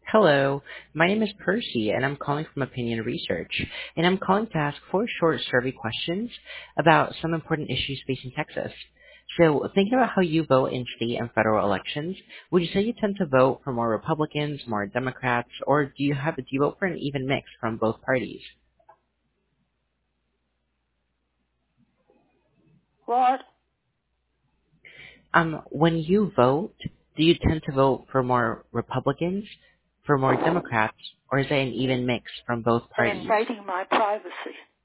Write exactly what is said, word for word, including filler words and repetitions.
Hello, my name is Percy, and I'm calling from Opinion Research, and I'm calling to ask four short survey questions about some important issues facing Texas. So, thinking about how you vote in state and federal elections, would you say you tend to vote for more Republicans, more Democrats, or do you have do you vote for an even mix from both parties? What? Um, when you vote, do you tend to vote for more Republicans, for more Democrats, or is it an even mix from both They're parties? invading my privacy.